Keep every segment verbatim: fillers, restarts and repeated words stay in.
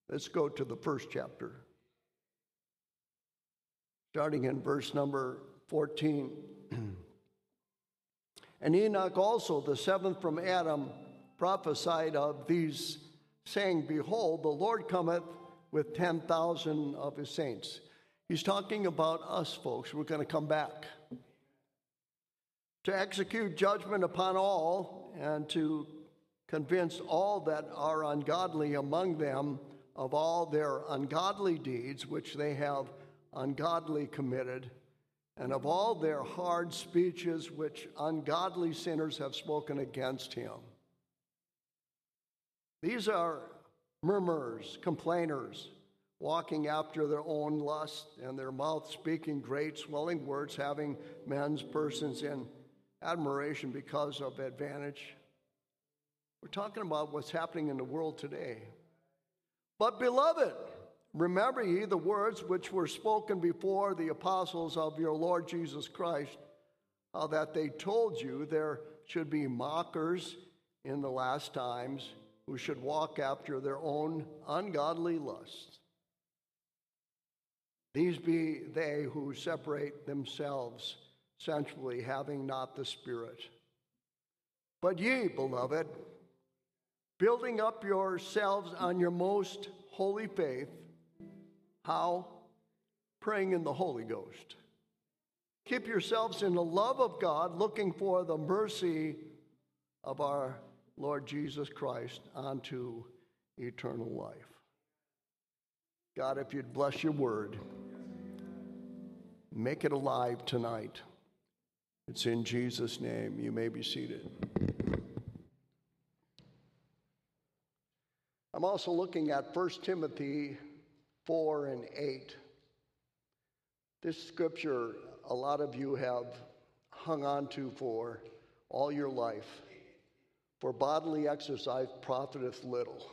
Let's go to the first chapter. Starting in verse number fourteen. And Enoch also, the seventh from Adam, prophesied of these, saying, Behold, the Lord cometh with ten thousand of his saints. He's talking about us, folks. We're going to come back to execute judgment upon all and to convince all that are ungodly among them of all their ungodly deeds which they have ungodly committed, and of all their hard speeches which ungodly sinners have spoken against him. These are murmurers, complainers, walking after their own lust, and their mouth speaking great swelling words, having men's persons in admiration because of advantage. We're talking about what's happening in the world today. But beloved, remember ye the words which were spoken before the apostles of your Lord Jesus Christ, how that they told you there should be mockers in the last times, who should walk after their own ungodly lusts. These be they who separate themselves sensually, having not the Spirit. But ye, beloved, building up yourselves on your most holy faith, how? Praying in the Holy Ghost. Keep yourselves in the love of God, looking for the mercy of our Lord Jesus Christ unto eternal life. God, if you'd bless your word, make it alive tonight. It's in Jesus' name. You may be seated. I'm also looking at First Timothy four and eight. This scripture a lot of you have hung on to for all your life. For bodily exercise profiteth little.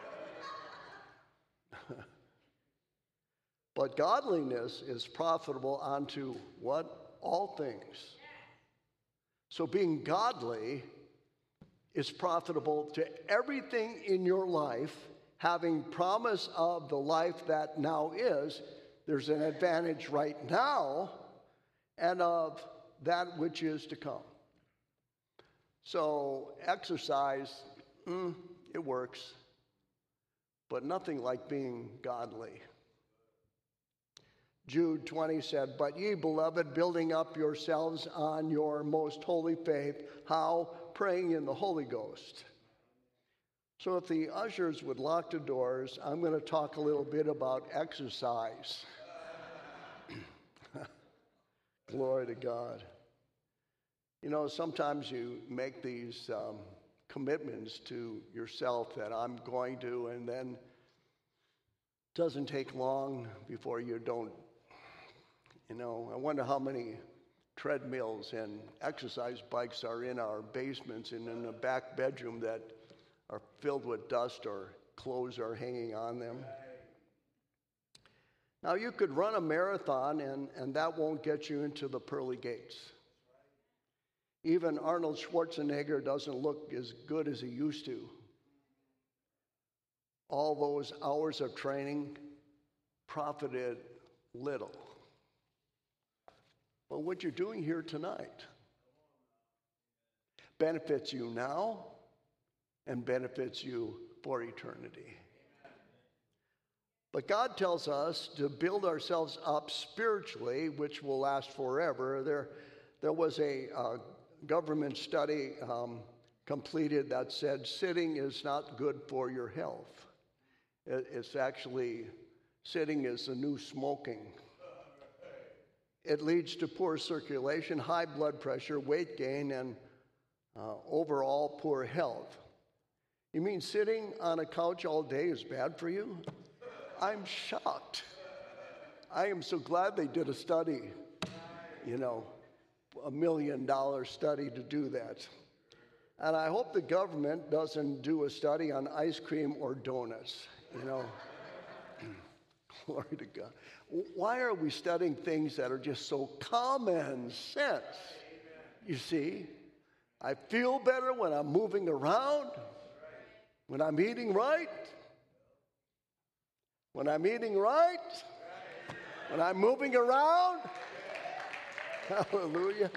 But godliness is profitable unto what? All things. So being godly is profitable to everything in your life, having promise of the life that now is. There's an advantage right now and of that which is to come. So exercise, mm, it works, but nothing like being godly. Jude twenty said, But ye, beloved, building up yourselves on your most holy faith, how? Praying in the Holy Ghost. So if the ushers would lock the doors, I'm going to talk a little bit about exercise. Glory to God. You know, sometimes you make these um, commitments to yourself that I'm going to, and then it doesn't take long before you don't. You know, I wonder how many treadmills and exercise bikes are in our basements and in the back bedroom that are filled with dust or clothes are hanging on them. Now, you could run a marathon, and, and that won't get you into the pearly gates. Even Arnold Schwarzenegger doesn't look as good as he used to. All those hours of training profited little. But what you're doing here tonight benefits you now and benefits you for eternity. But God tells us to build ourselves up spiritually, which will last forever. There, there was a uh, government study um, completed that said sitting is not good for your health. It, it's actually, sitting is the new smoking. It leads to poor circulation, high blood pressure, weight gain, and uh, overall poor health. You mean sitting on a couch all day is bad for you? I'm shocked. I am so glad they did a study, you know, a million dollar study to do that. And I hope the government doesn't do a study on ice cream or donuts, you know. Glory to God. Why are we studying things that are just so common sense? You see, I feel better when I'm moving around, when I'm eating right. When I'm eating right? When I'm moving around? Hallelujah.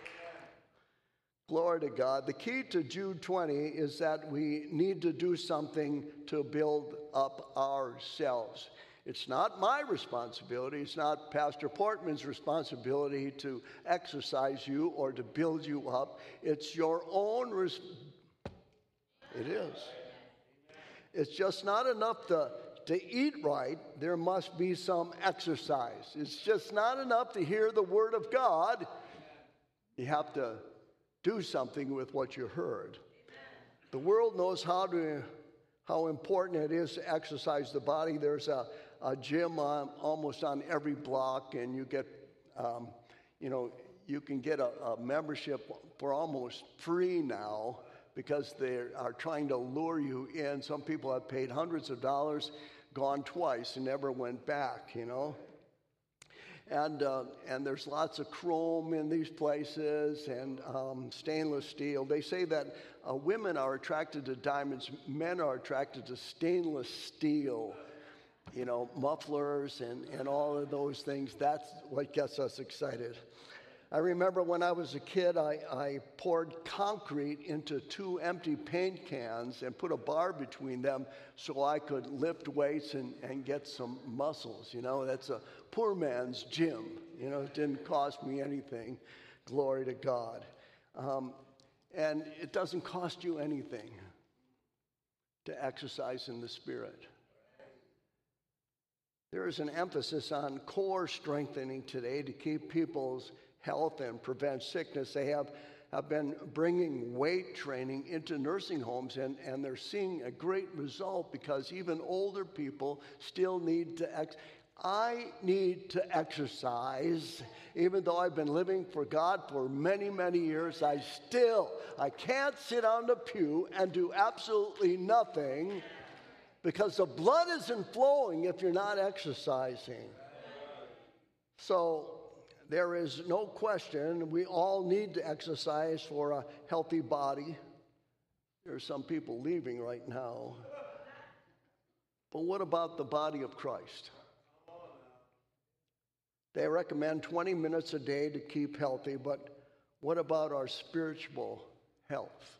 Glory to God. The key to Jude twenty is that we need to do something to build up ourselves. It's not my responsibility. It's not Pastor Portman's responsibility to exercise you or to build you up. It's your own responsibility. It is. It's just not enough to, to eat right. There must be some exercise. It's just not enough to hear the word of God. You have to do something with what you heard. The world knows how to how important it is to exercise the body. There's a, a gym on, almost on every block, and you get, um, you know, you can get a, a membership for almost free now, because they are trying to lure you in. Some people have paid hundreds of dollars, gone twice, and never went back, you know. And uh, and there's lots of chrome in these places and um, stainless steel. They say that uh, women are attracted to diamonds, men are attracted to stainless steel, you know, mufflers and, and all of those things. That's what gets us excited. I remember when I was a kid, I, I poured concrete into two empty paint cans and put a bar between them so I could lift weights and, and get some muscles. You know, that's a poor man's gym. You know, it didn't cost me anything. Glory to God. Um, and it doesn't cost you anything to exercise in the Spirit. There is an emphasis on core strengthening today to keep people's health and prevent sickness. They have, have been bringing weight training into nursing homes, and, and they're seeing a great result because even older people still need to ex- I need to exercise. Even though I've been living for God for many, many years, I still, I can't sit on the pew and do absolutely nothing because the blood isn't flowing if you're not exercising. So there is no question we all need to exercise for a healthy body. There are some people leaving right now. But what about the body of Christ? They recommend twenty minutes a day to keep healthy, but what about our spiritual health?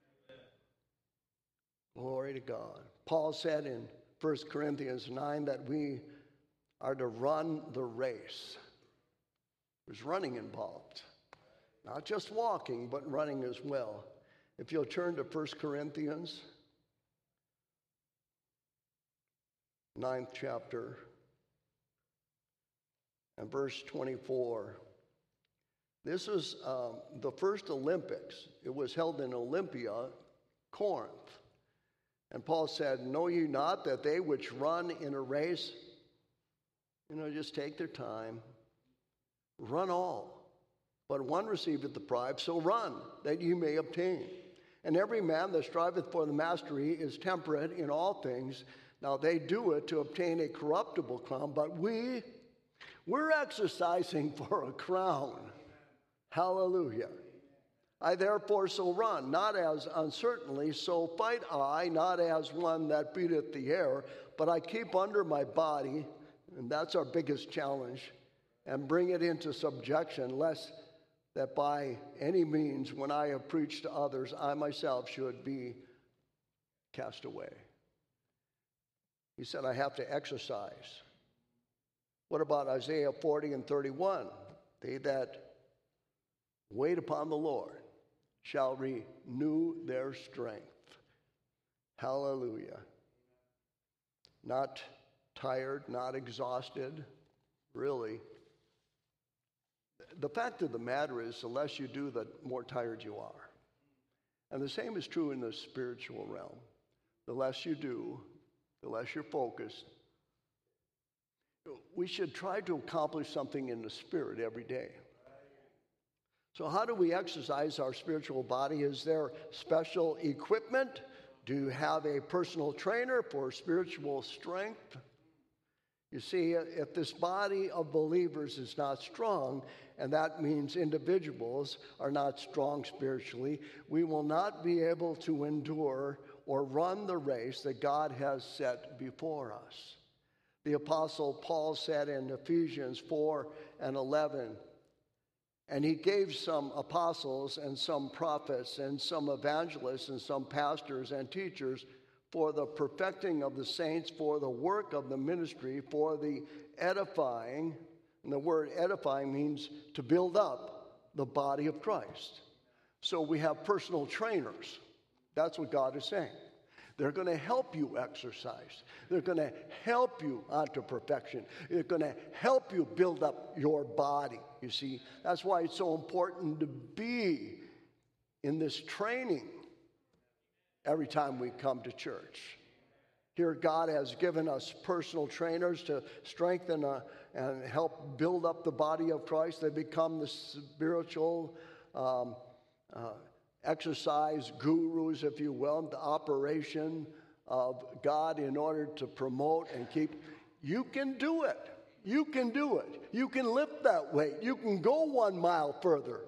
Glory to God. Paul said in First Corinthians nine that we are to run the race. There's running involved. Not just walking, but running as well. If you'll turn to First Corinthians, ninth chapter, and verse twenty-four. This is um, the first Olympics. It was held in Olympia, Corinth. And Paul said, know ye not that they which run in a race, you know, just take their time, run all, but one receiveth the prize, so run, that ye may obtain. And every man that striveth for the mastery is temperate in all things. Now they do it to obtain a corruptible crown, but we, we're exercising for a crown. Hallelujah. I therefore so run, not as uncertainly, so fight I, not as one that beateth the air, but I keep under my body, and that's our biggest challenge, and bring it into subjection, lest that by any means, when I have preached to others, I myself should be cast away. He said, I have to exercise. What about Isaiah forty and thirty-one? They that wait upon the Lord shall renew their strength. Hallelujah. Not tired, not exhausted, really. The fact of the matter is, the less you do, the more tired you are. And the same is true in the spiritual realm. The less you do, the less you're focused. We should try to accomplish something in the spirit every day. So how do we exercise our spiritual body? Is there special equipment? Do you have a personal trainer for spiritual strength? You see, if this body of believers is not strong, and that means individuals are not strong spiritually, we will not be able to endure or run the race that God has set before us. The Apostle Paul said in Ephesians four and eleven, and he gave some apostles and some prophets and some evangelists and some pastors and teachers for the perfecting of the saints, for the work of the ministry, for the edifying. And the word edifying means to build up the body of Christ. So we have personal trainers. That's what God is saying. They're going to help you exercise. They're going to help you onto perfection. They're going to help you build up your body. You see, that's why it's so important to be in this training every time we come to church. Here, God has given us personal trainers to strengthen uh, and help build up the body of Christ. They become the spiritual um, uh, exercise gurus, if you will, the operation of God in order to promote and keep. You can do it. You can do it. You can lift that weight. You can go one mile further.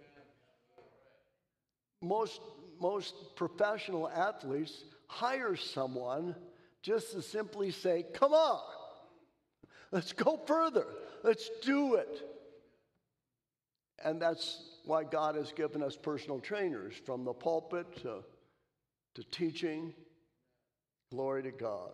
Most, most professional athletes hire someone just to simply say, come on, let's go further. Let's do it. And that's why God has given us personal trainers, from the pulpit to, to teaching. Glory to God.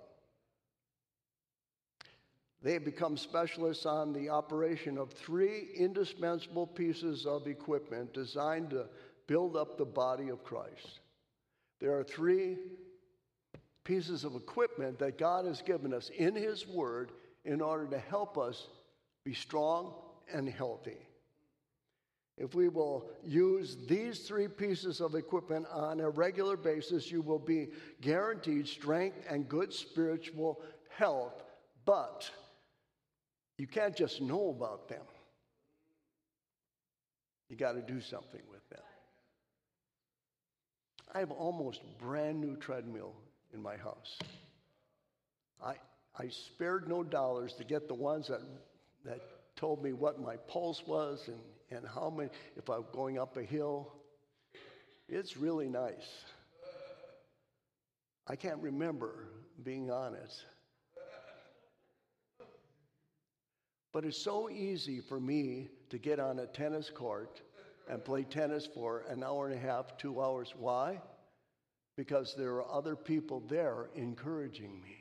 They have become specialists on the operation of three indispensable pieces of equipment designed to build up the body of Christ. There are three pieces of equipment that God has given us in His Word in order to help us be strong and healthy. If we will use these three pieces of equipment on a regular basis, you will be guaranteed strength and good spiritual health. But you can't just know about them. You got to do something with them. I have almost brand new treadmill in my house. I I spared no dollars to get the ones that that told me what my pulse was and, and how many, if I'm going up a hill. It's really nice. I can't remember being on it. But it's so easy for me to get on a tennis court and play tennis for an hour and a half, two hours. Why? Because there are other people there encouraging me.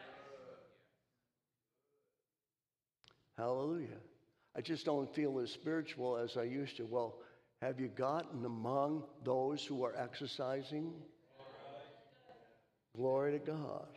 Hallelujah. I just don't feel as spiritual as I used to. Well, have you gotten among those who are exercising? Glory to God.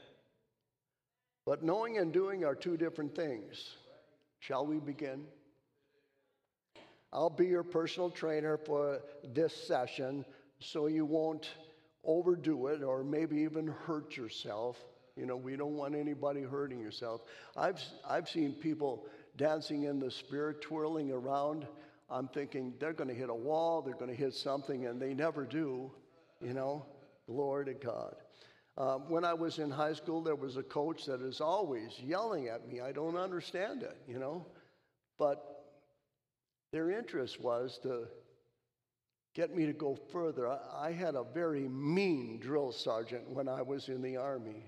But knowing and doing are two different things. Shall we begin? I'll be your personal trainer for this session so you won't overdo it or maybe even hurt yourself. You know, we don't want anybody hurting yourself. I've I've seen people dancing in the Spirit, twirling around. I'm thinking they're going to hit a wall, they're going to hit something, and they never do, you know. Glory to God. Um, when I was in high school, there was a coach that is always yelling at me. I don't understand it, you know. But their interest was to get me to go further. I, I had a very mean drill sergeant when I was in the Army.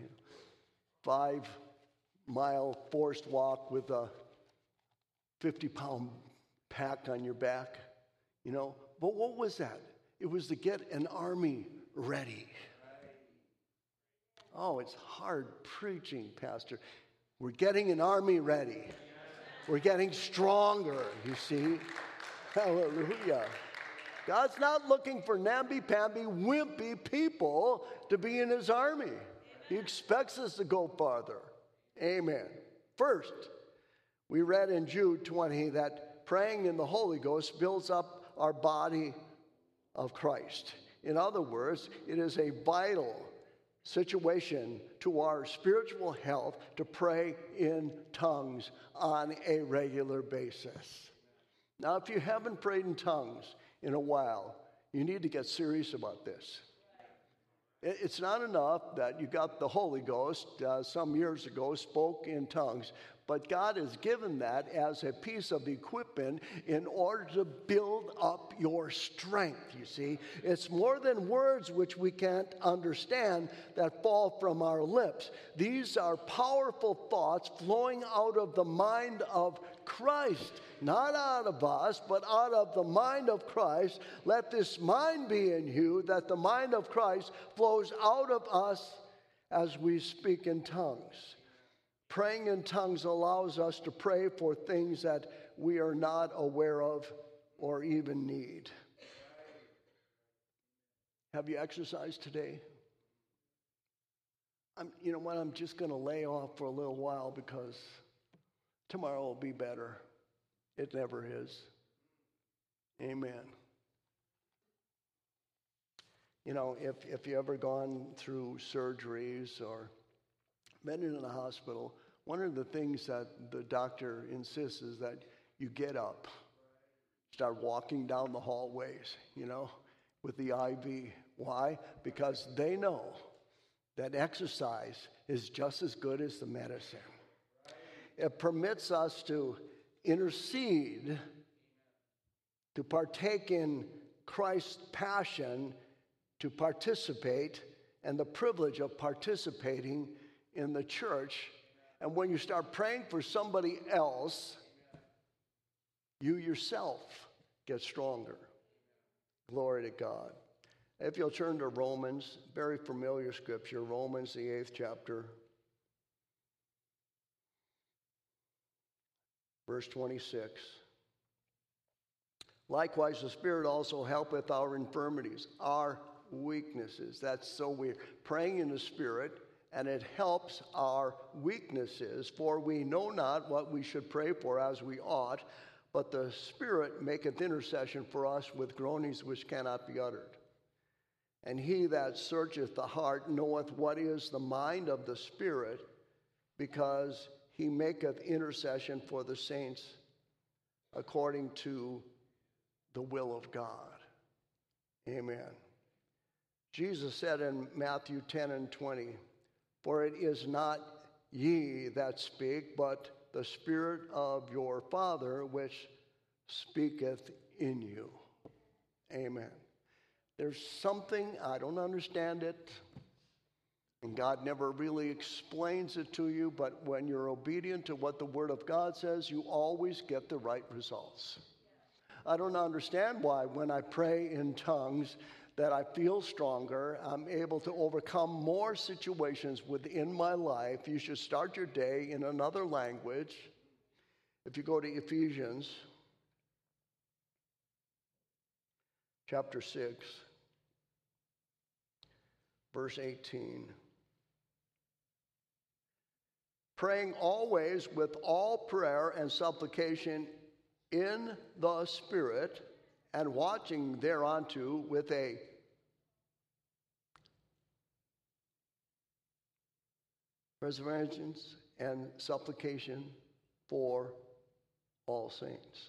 Five-mile forced walk with a fifty-pound pack on your back, you know. But what was that? It was to get an army ready. Oh, it's hard preaching, Pastor. We're getting an army ready. We're getting stronger, you see. Hallelujah. God's not looking for namby-pamby, wimpy people to be in His army. He expects us to go farther. Amen. First, we read in Jude twenty that praying in the Holy Ghost builds up our body of Christ. In other words, it is a vital situation to our spiritual health to pray in tongues on a regular basis. Now, if you haven't prayed in tongues in a while, you need to get serious about this. It's not enough that you got the Holy Ghost uh, some years ago, spoke in tongues, But God has given that as a piece of equipment in order to build up your strength, you see. It's more than words which we can't understand that fall from our lips. These are powerful thoughts flowing out of the mind of Christ, not out of us, but out of the mind of Christ. Let this mind be in you, that the mind of Christ flows out of us as we speak in tongues. Praying in tongues allows us to pray for things that we are not aware of or even need. Have you exercised today? I'm, you know what? I'm just going to lay off for a little while because tomorrow will be better. It never is. Amen. You know, if, if you ever gone through surgeries or been in a hospital, one of the things that the doctor insists is that you get up, start walking down the hallways, you know, with the I V. Why? Because they know that exercise is just as good as the medicine. It permits us to intercede, to partake in Christ's passion, to participate, and the privilege of participating in the church. And when you start praying for somebody else, you yourself get stronger. Glory to God. If you'll turn to Romans, very familiar scripture, Romans, the eighth chapter, verse twenty-six. Likewise, the Spirit also helpeth our infirmities, our weaknesses. That's so weird. Praying in the Spirit, and it helps our weaknesses, for we know not what we should pray for as we ought, but the Spirit maketh intercession for us with groanings which cannot be uttered. And he that searcheth the heart knoweth what is the mind of the Spirit, because he maketh intercession for the saints according to the will of God. Amen. Jesus said in Matthew ten and twenty, for it is not ye that speak, but the Spirit of your Father which speaketh in you. Amen. There's something, I don't understand it, and God never really explains it to you, but when you're obedient to what the Word of God says, you always get the right results. I don't understand why when I pray in tongues that I feel stronger, I'm able to overcome more situations within my life. You should start your day in another language. If you go to Ephesians chapter six, verse eighteen. Praying always with all prayer and supplication in the Spirit, and watching thereunto with a perseverance and supplication for all saints.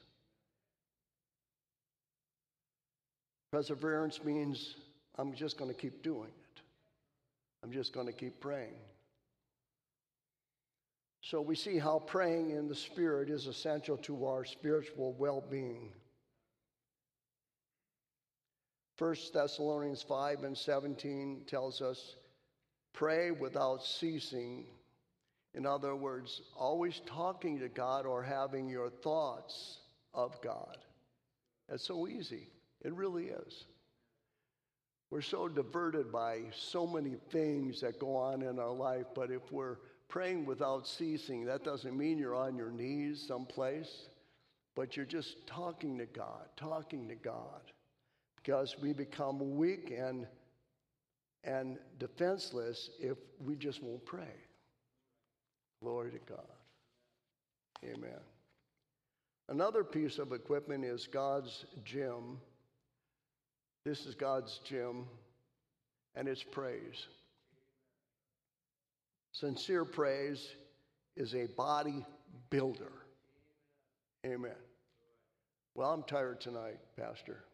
Perseverance means I'm just going to keep doing it. I'm just going to keep praying. So we see how praying in the Spirit is essential to our spiritual well-being. First Thessalonians five and seventeen tells us, pray without ceasing. In other words, always talking to God or having your thoughts of God. That's so easy. It really is. We're so diverted by so many things that go on in our life, but if we're praying without ceasing, that doesn't mean you're on your knees someplace, but you're just talking to God, talking to God. Because we become weak and, and defenseless if we just won't pray. Glory to God. Amen. Another piece of equipment is God's gym. This is God's gym, and it's praise. Sincere praise is a body builder. Amen. Well, I'm tired tonight, Pastor.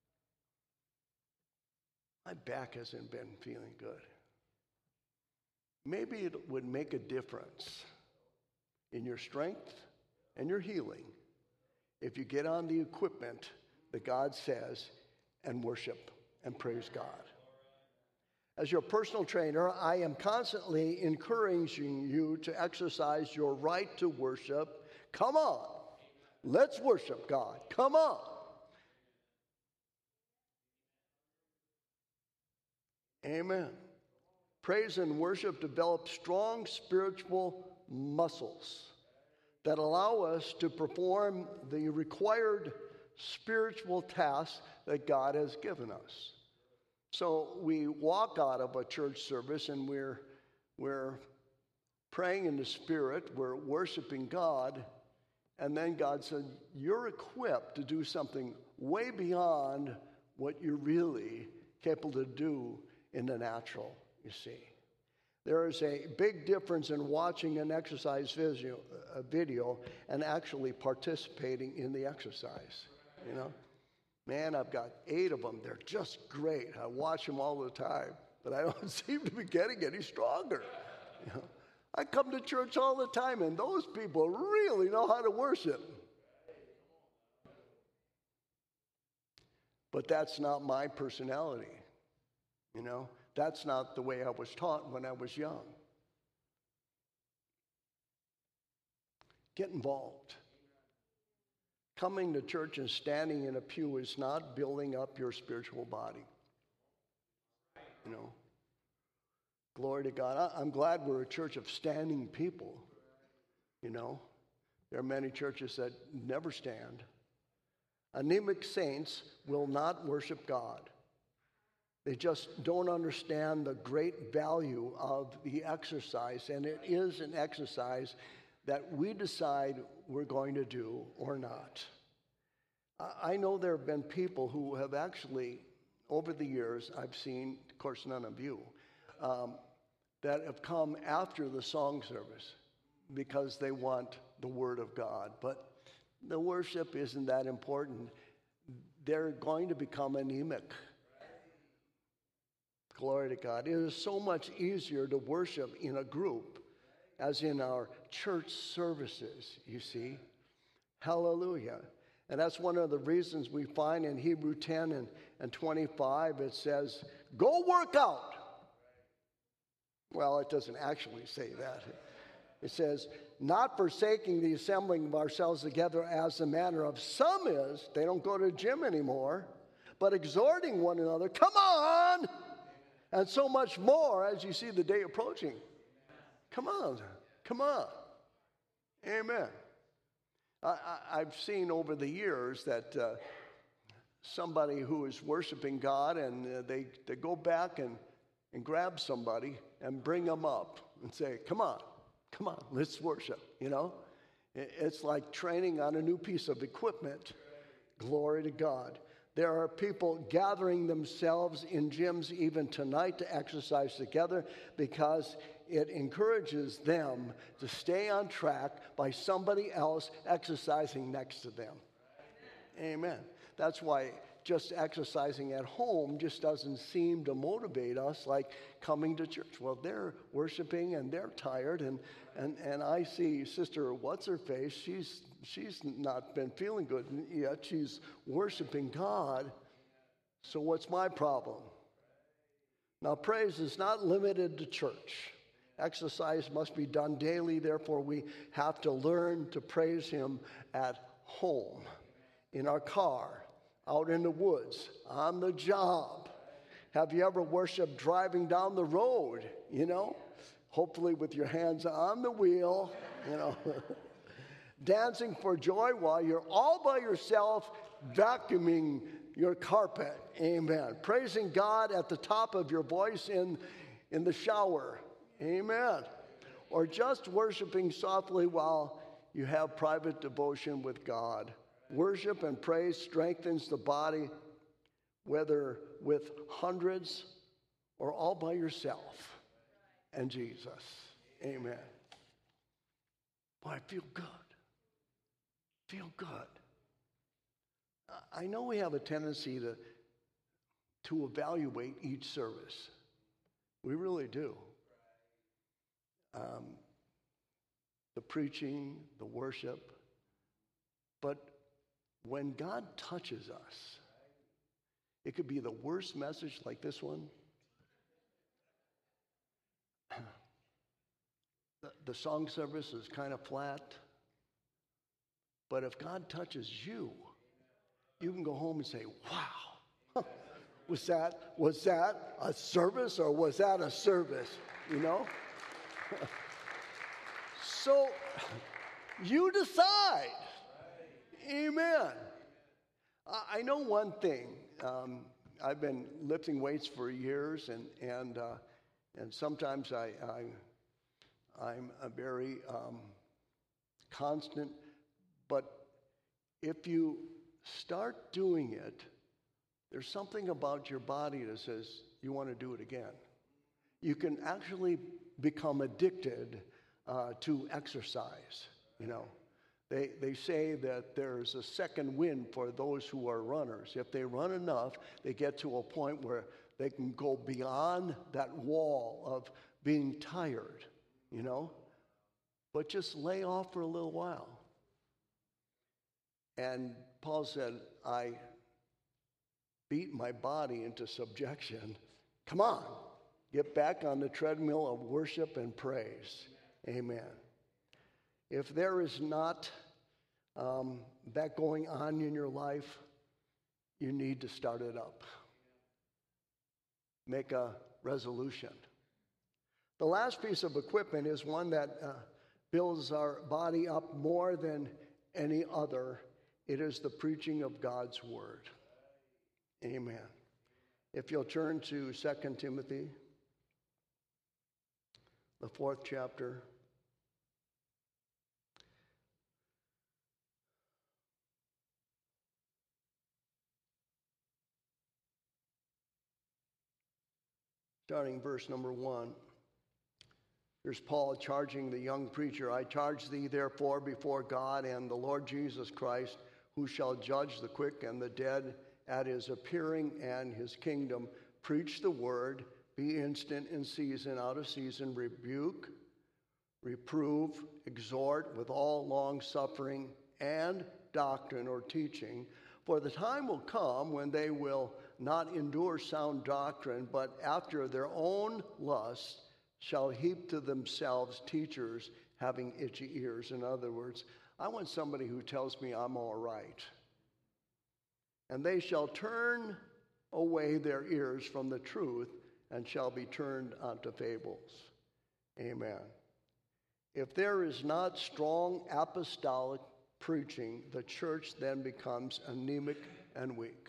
My back hasn't been feeling good. Maybe it would make a difference in your strength and your healing if you get on the equipment that God says and worship and praise God. As your personal trainer, I am constantly encouraging you to exercise your right to worship. Come on, let's worship God. Come on. Amen. Praise and worship develop strong spiritual muscles that allow us to perform the required spiritual tasks that God has given us. So we walk out of a church service and we're, we're praying in the Spirit, we're worshiping God, and then God said, you're equipped to do something way beyond what you're really capable to do in the natural, you see. There is a big difference in watching an exercise video, a video and actually participating in the exercise, you know. Man, I've got eight of them. They're just great. I watch them all the time, but I don't seem to be getting any stronger. You know? I come to church all the time, and those people really know how to worship. But that's not my personality, you know. That's not the way I was taught when I was young. Get involved. Coming to church and standing in a pew is not building up your spiritual body. You know, glory to God. I'm glad we're a church of standing people. You know, there are many churches that never stand. Anemic saints will not worship God. They just don't understand the great value of the exercise, and it is an exercise that we decide we're going to do or not. I know there have been people who have actually, over the years, I've seen, of course none of you, um, that have come after the song service because they want the Word of God. But the worship isn't that important. They're going to become anemic. Glory to God. It is so much easier to worship in a group as in our church services, you see. Hallelujah. And that's one of the reasons we find in Hebrews ten and, and twenty-five, it says, go work out. Well, it doesn't actually say that. It says, not forsaking the assembling of ourselves together as the manner of some is. They don't go to the gym anymore. But exhorting one another, come on! And so much more as you see the day approaching. Come on. Come on. Amen. I, I, I've seen over the years that uh, somebody who is worshiping God and uh, they, they go back and, and grab somebody and bring them up and say, come on, come on, let's worship, you know. It's like training on a new piece of equipment. Glory to God. There are people gathering themselves in gyms even tonight to exercise together because it encourages them to stay on track by somebody else exercising next to them. Amen. That's why just exercising at home just doesn't seem to motivate us like coming to church. Well, they're worshiping and they're tired, and and, and I see Sister What's-Her-Face, she's she's not been feeling good yet. She's worshiping God. So what's my problem? Now, praise is not limited to church. Exercise must be done daily. Therefore, we have to learn to praise Him at home, in our car, out in the woods, on the job. Have you ever worshiped driving down the road, you know? Hopefully with your hands on the wheel, you know. Dancing for joy while you're all by yourself vacuuming your carpet. Amen. Praising God at the top of your voice in, in the shower. Amen. Or just worshiping softly while you have private devotion with God. Worship and praise strengthens the body, whether with hundreds or all by yourself and Jesus. Amen. Boy, I feel good. Feel good. I know we have a tendency to, to evaluate each service. We really do. Um, the preaching, the worship. But when God touches us, it could be the worst message like this one. The, the song service is kind of flat. But if God touches you, you can go home and say, wow, was that, was that a service or was that a service? You know? So you decide. Amen. I know one thing. Um, I've been lifting weights for years, and and uh, and sometimes I, I I'm a very um, constant. But if you start doing it, there's something about your body that says you want to do it again. You can actually become addicted uh, to exercise, you know. They, they say that there's a second wind for those who are runners. If they run enough, they get to a point where they can go beyond that wall of being tired, you know. But just lay off for a little while. And Paul said, I beat my body into subjection. Come on, get back on the treadmill of worship and praise. Amen. If there is not um, that going on in your life, you need to start it up. Make a resolution. The last piece of equipment is one that uh, builds our body up more than any other. It is the preaching of God's word. Amen. If you'll turn to Second Timothy, the fourth chapter. Starting verse number one. Here's Paul charging the young preacher. I charge thee therefore before God and the Lord Jesus Christ, who shall judge the quick and the dead at his appearing and his kingdom. Preach the word, be instant in season, out of season, rebuke, reprove, exhort with all long suffering and doctrine or teaching. For the time will come when they will not endure sound doctrine, but after their own lusts shall heap to themselves teachers having itchy ears. In other words, I want somebody who tells me I'm all right. And they shall turn away their ears from the truth and shall be turned unto fables. Amen. If there is not strong apostolic preaching, the church then becomes anemic and weak.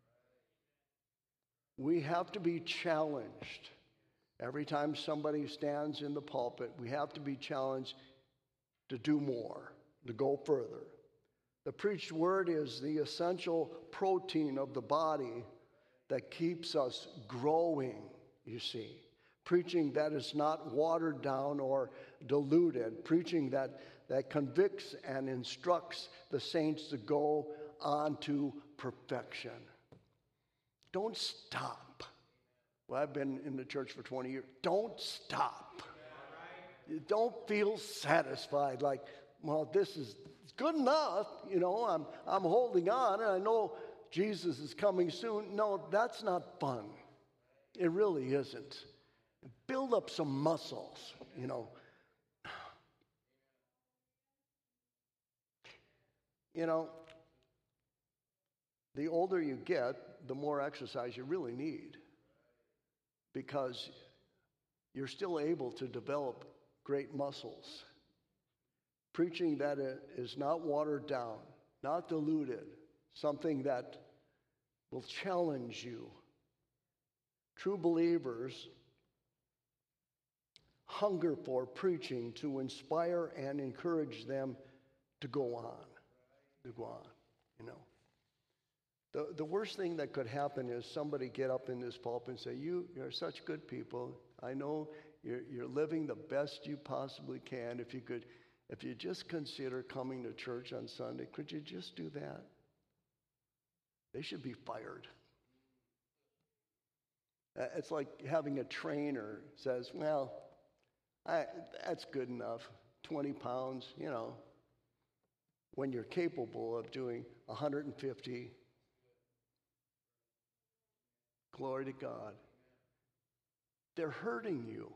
We have to be challenged. Every time somebody stands in the pulpit, we have to be challenged to do more, to go further. The preached word is the essential protein of the body that keeps us growing, you see. Preaching that is not watered down or diluted. Preaching that, that convicts and instructs the saints to go on to perfection. Don't stop. Well, I've been in the church for twenty years. Don't stop. You don't feel satisfied like, well, this is good enough. You know, I'm, I'm holding on and I know Jesus is coming soon. No, that's not fun. It really isn't. Build up some muscles, you know. You know, the older you get, the more exercise you really need, because you're still able to develop great muscles. Preaching that is not watered down, not diluted, something that will challenge you. True believers hunger for preaching to inspire and encourage them to go on, to go on, you know. The, the worst thing that could happen is somebody get up in this pulpit and say, you, you're such good people. I know you're, you're living the best you possibly can. If you could, if you just consider coming to church on Sunday, could you just do that? They should be fired. Uh, it's like having a trainer says, well, I, that's good enough. twenty pounds, you know, when you're capable of doing one hundred fifty. Glory to God. They're hurting you.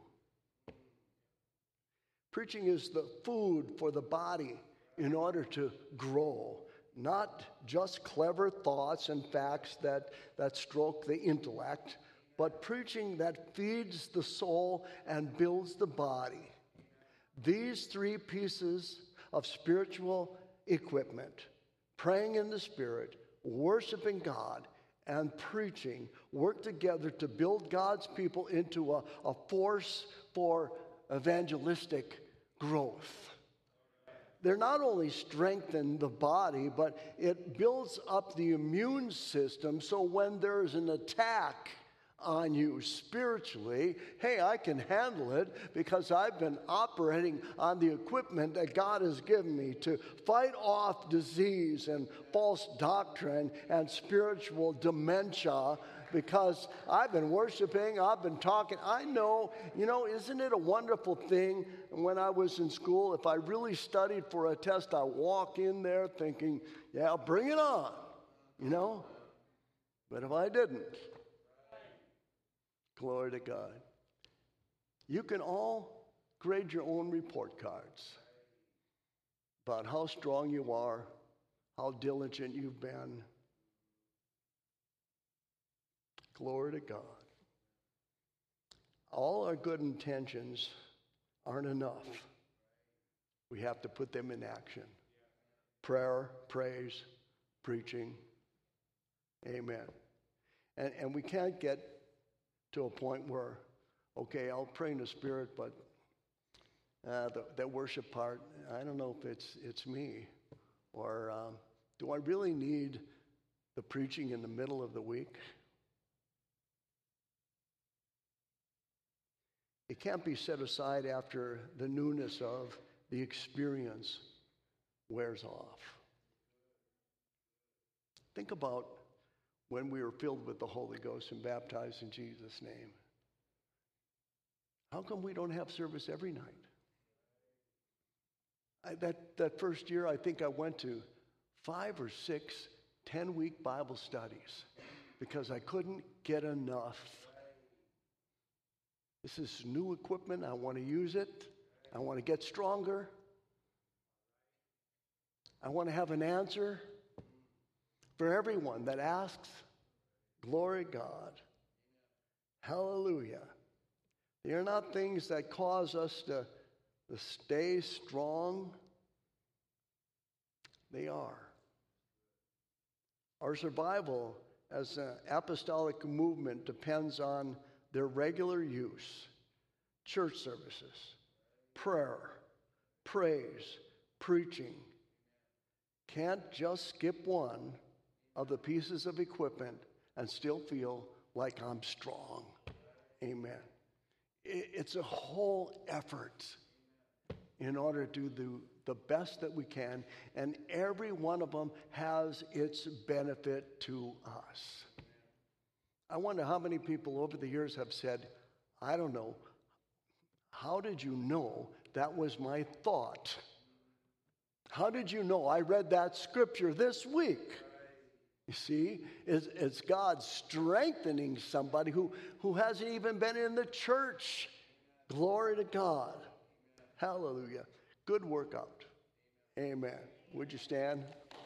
Preaching is the food for the body in order to grow, not just clever thoughts and facts that, that stroke the intellect, but preaching that feeds the soul and builds the body. These three pieces of spiritual equipment, praying in the Spirit, worshiping God, and preaching, work together to build God's people into a, a force for evangelistic growth. They're not only strengthen the body, but it builds up the immune system so when there's an attack on you spiritually, hey, I can handle it because I've been operating on the equipment that God has given me to fight off disease and false doctrine and spiritual dementia, because I've been worshiping, I've been talking. I know, you know, isn't it a wonderful thing when I was in school, if I really studied for a test, I walk in there thinking, yeah, bring it on, you know? But if I didn't, glory to God. You can all grade your own report cards about how strong you are, how diligent you've been. Glory to God. All our good intentions aren't enough. We have to put them in action. Prayer, praise, preaching. Amen. And, and we can't get to a point where, okay, I'll pray in the Spirit, but uh, the, that worship part, I don't know if it's it's me. Or um, do I really need the preaching in the middle of the week? It can't be set aside after the newness of the experience wears off. Think about when we were filled with the Holy Ghost and baptized in Jesus' name. How come we don't have service every night? I, that, that first year, I think I went to five or six ten-week Bible studies because I couldn't get enough. This is new equipment. I want to use it. I want to get stronger. I want to have an answer for everyone that asks. Glory God. Hallelujah. They are not things that cause us to, to stay strong. They are. Our survival as an apostolic movement depends on their regular use, church services, prayer, praise, preaching. Can't just skip one of the pieces of equipment and still feel like I'm strong. Amen. It's a whole effort in order to do the best that we can, and every one of them has its benefit to us. I wonder how many people over the years have said, I don't know, how did you know that was my thought? How did you know I read that scripture this week? You see, it's, it's God strengthening somebody who, who hasn't even been in the church. Glory to God. Hallelujah. Good workout. Amen. Would you stand?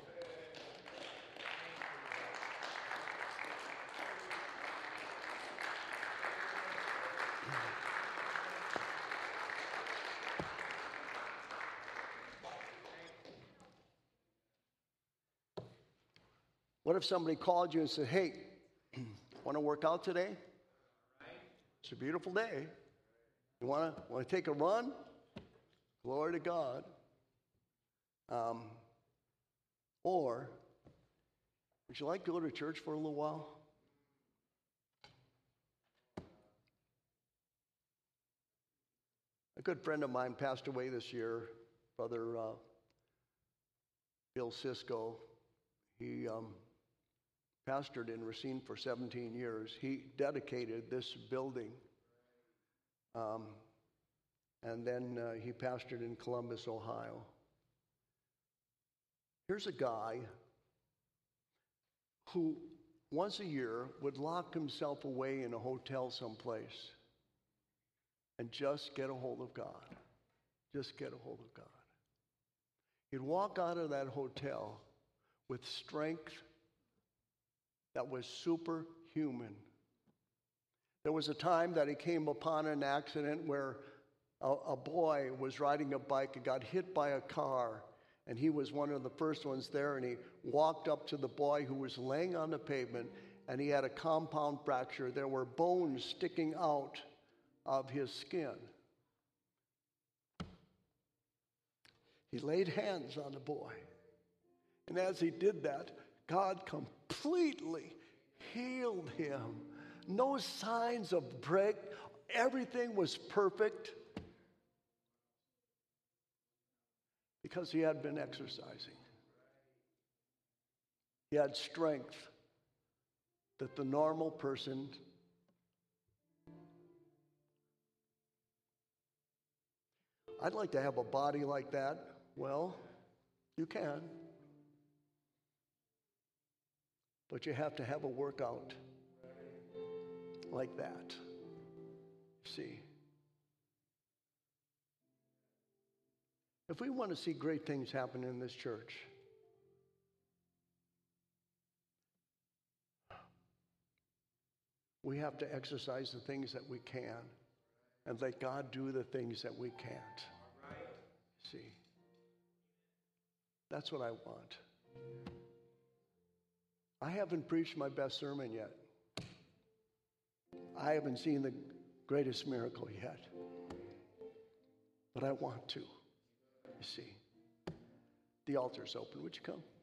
What if somebody called you and said, hey, want to work out today? It's a beautiful day. You want to want to take a run? Glory to God. Um, or, would you like to go to church for a little while? A good friend of mine passed away this year, Brother uh, Bill Cisco. He um, pastored in Racine for seventeen years. He dedicated this building um, and then uh, he pastored in Columbus, Ohio. Here's a guy who once a year would lock himself away in a hotel someplace and just get a hold of God. Just get a hold of God. He'd walk out of that hotel with strength that was superhuman. There was a time that he came upon an accident where a, a boy was riding a bike and got hit by a car, and he was one of the first ones there, and he walked up to the boy who was laying on the pavement, and he had a compound fracture. There were bones sticking out of his skin. He laid hands on the boy, and as he did that, God completely healed him. No signs of break. Everything was perfect because he had been exercising. He had strength that the normal person I'd like to have a body like that. Well, you can. But you have to have a workout like that. See, if we want to see great things happen in this church, we have to exercise the things that we can and let God do the things that we can't. See, that's what I want. I haven't preached my best sermon yet. I haven't seen the greatest miracle yet. But I want to. You see, the altar's open. Would you come?